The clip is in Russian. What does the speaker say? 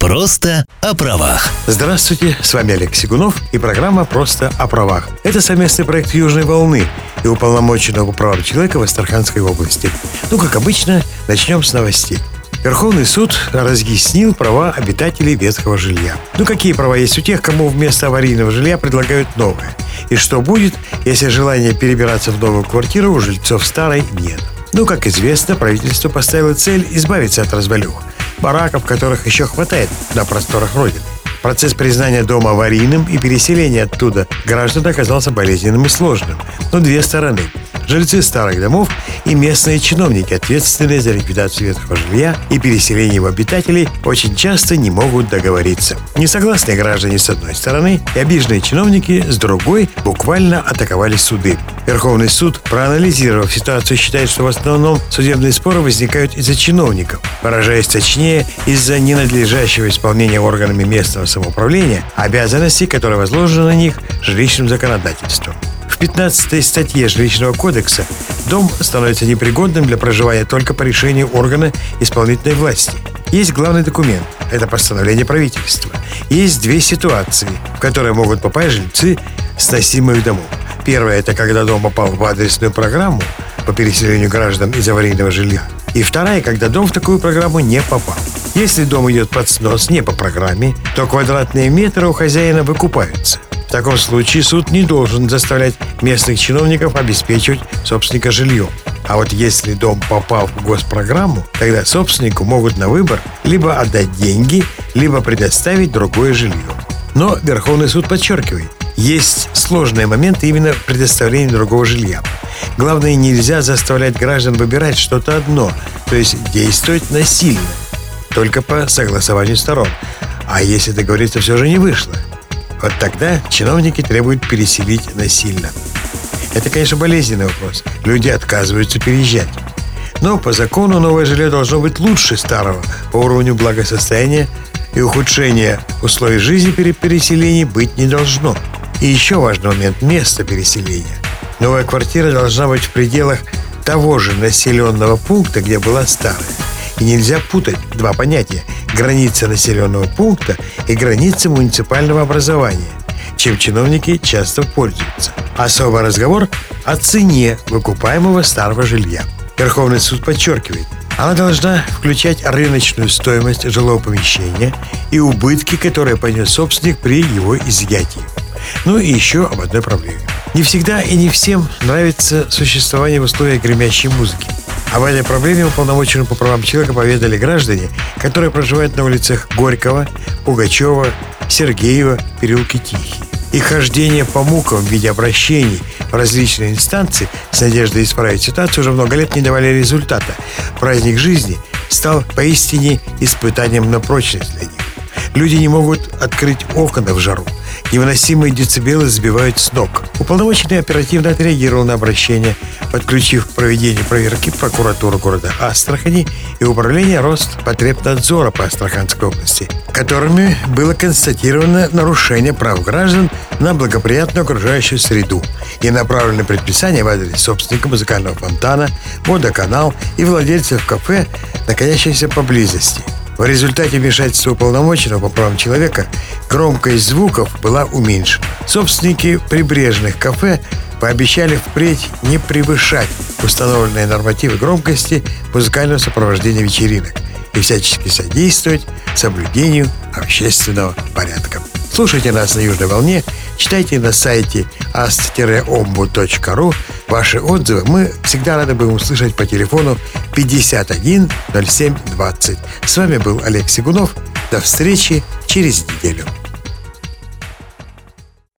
Просто о правах. Здравствуйте, с вами Олег Сигунов и программа «Просто о правах». Это совместный проект «Южной волны» и уполномоченного по правам человека в Астраханской области. Как обычно, начнем с новостей. Верховный суд разъяснил права обитателей ветхого жилья. Какие права есть у тех, кому вместо аварийного жилья предлагают новое? И что будет, если желания перебираться в новую квартиру у жильцов старой нет? Как известно, правительство поставило цель избавиться от развалюх, бараков, которых еще хватает на просторах Родины. Процесс признания дома аварийным и переселения оттуда граждан оказался болезненным и сложным. Две стороны. Жильцы старых домов и местные чиновники, ответственные за ликвидацию ветхого жилья и переселение его обитателей, очень часто не могут договориться. Несогласные граждане с одной стороны и обиженные чиновники с другой буквально атаковали суды. Верховный суд, проанализировав ситуацию, считает, что в основном судебные споры возникают из-за чиновников, выражаясь точнее, из-за ненадлежащего исполнения органами местного самоуправления обязанностей, которые возложены на них жилищным законодательством. В 15-й статье Жилищного кодекса дом становится непригодным для проживания только по решению органа исполнительной власти. Есть главный документ – это постановление правительства. Есть две ситуации, в которые могут попасть жильцы сносимых домов. Первая – это когда дом попал в адресную программу по переселению граждан из аварийного жилья. И вторая – когда дом в такую программу не попал. Если дом идет под снос не по программе, то квадратные метры у хозяина выкупаются. В таком случае суд не должен заставлять местных чиновников обеспечивать собственника жильем. А если дом попал в госпрограмму, тогда собственнику могут на выбор либо отдать деньги, либо предоставить другое жилье. Но Верховный суд подчеркивает, есть сложные моменты именно в предоставлении другого жилья. Главное, нельзя заставлять граждан выбирать что-то одно, то есть действовать насильно, только по согласованию сторон. А если договориться все же не вышло? Тогда чиновники требуют переселить насильно. Это, конечно, болезненный вопрос. Люди отказываются переезжать. Но по закону новое жилье должно быть лучше старого по уровню благосостояния, и ухудшения условий жизни при переселении быть не должно. И еще важный момент – место переселения. Новая квартира должна быть в пределах того же населенного пункта, где была старая. И нельзя путать два понятия – граница населенного пункта и граница муниципального образования, чем чиновники часто пользуются. Особый разговор о цене выкупаемого старого жилья. Верховный суд подчеркивает, она должна включать рыночную стоимость жилого помещения и убытки, которые понес собственник при его изъятии. И еще об одной проблеме. Не всегда и не всем нравится существование в условиях гремящей музыки. Об этой проблеме уполномоченному по правам человека поведали граждане, которые проживают на улицах Горького, Пугачева, Сергеева, переулке Тихий. Их хождение по мукам в виде обращений в различные инстанции с надеждой исправить ситуацию уже много лет не давали результата. Праздник жизни стал поистине испытанием на прочность для них. Люди не могут открыть окна в жару. Невыносимые децибелы сбивают с ног. Уполномоченный оперативно отреагировал на обращение, подключив к проведению проверки прокуратуру города Астрахани и управление Роспотребнадзора по Астраханской области, которыми было констатировано нарушение прав граждан на благоприятную окружающую среду и направлены предписания в адрес собственника музыкального фонтана, водоканал и владельцев кафе, находящихся поблизости. В результате вмешательства уполномоченного по правам человека громкость звуков была уменьшена. Собственники прибрежных кафе пообещали впредь не превышать установленные нормативы громкости музыкального сопровождения вечеринок и всячески содействовать соблюдению общественного порядка. Слушайте нас на Южной волне, читайте на сайте ast-ombu.ru. Ваши отзывы мы всегда рады будем услышать по телефону 51 07 20. С вами был Олег Сигунов. До встречи через неделю.